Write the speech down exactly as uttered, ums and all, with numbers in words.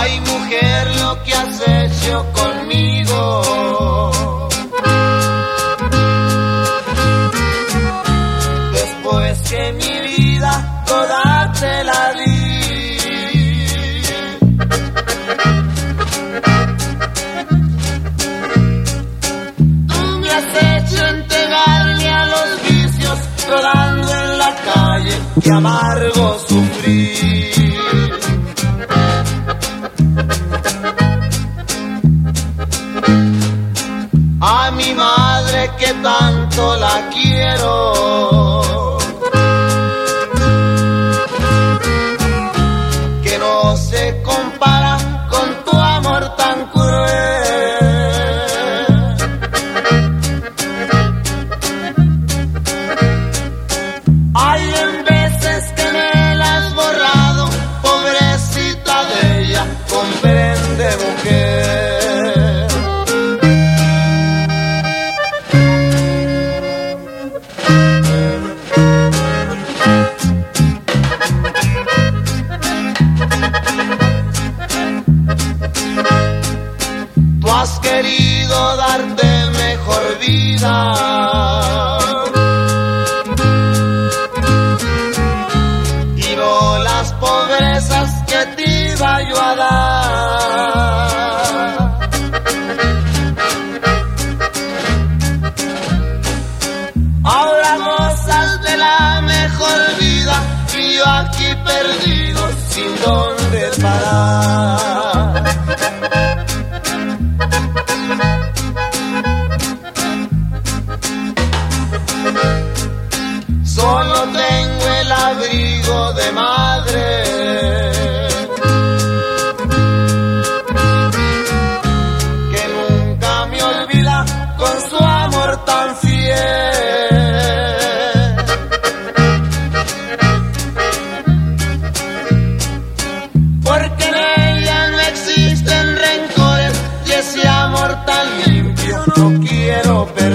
Ay, mujer, lo que has hecho conmigo. Después que mi vida toda te la di. Tú me has hecho entregarme a los vicios, rodando en la calle, que amargo sufrí. A mi madre que tanto la quiero, que no se compara con tu amor tan cruel. Hay en veces que me la has borrado, pobrecita de ella, comprende, mujer. Tú has querido darte mejor vida, y no las pobrezas que te iba yo a dar. Ahora gozas de la mejor vida y yo aquí perdido sin dónde parar. Solo tengo el abrigo de madre, que nunca me olvida con su amor tan fiel. Porque en ella no existen rencores y ese amor tan limpio no quiero perder.